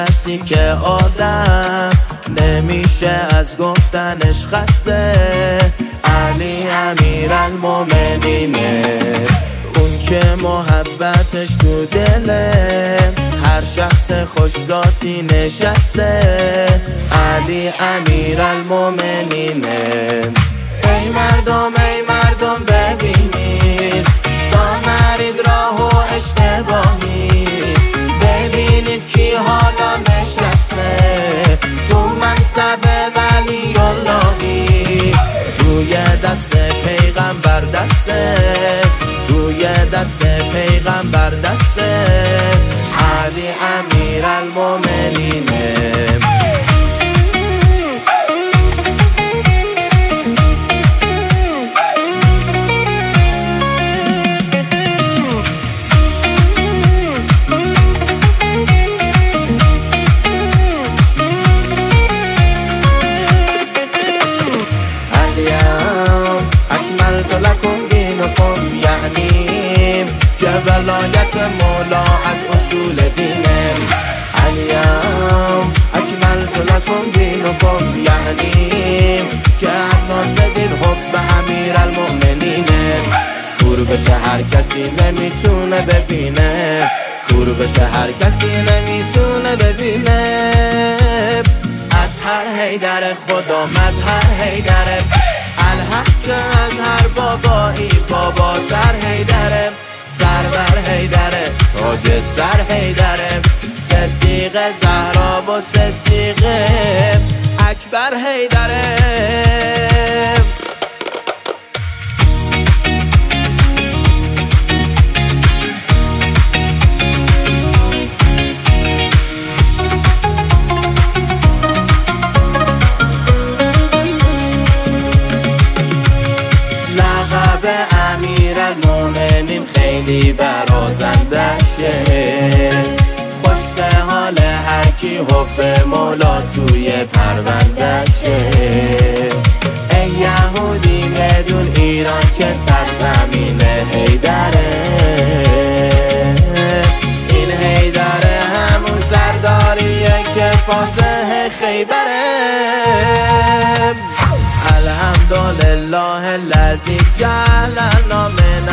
کسی که آدم نمیشه از گفتنش خسته. علی امیرالمومنینه، اون که محبتش تو دله هر شخص خوش ذاتی نشسته. علی امیرالمومنینه. ای مردم ببینید تا نرید راه و اشتباهی، ببینید کی حالا نشسته تو منصب ولی اللهی. روی دست پیغمبر دسته، روی دست پیغمبر دسته. علی امیرالمومنینه. لکم دینکم، یعنی که ولایت مولا از اصول دینه. اليوم اکملت لکم دینکم، یعنی که اساس دین حب امیرالمومنینه. کور بشه هر کسی نمیتونه ببینه، کور بشه هر کسی نمیتونه ببینه. اطهر حیدر خدا مظهر حیدره، الحق که از هر بابایی باباتر حیدره. سرور حیدره، تاج سر حیدره، صدیق زهرا و صدیق اکبر حیدره. امیرالمومنین خیلی برازندشه، خوشته حال هر کی حب مولا توی پروندشه. ای یهودی بدون ایران که سرزمین حیدره، این حیدره همون سرداریه که فاتح خیبره. الحمدلله الذی جعلنا من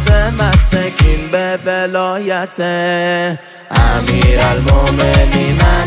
المتمسکین به ولایت امیرالمومنین.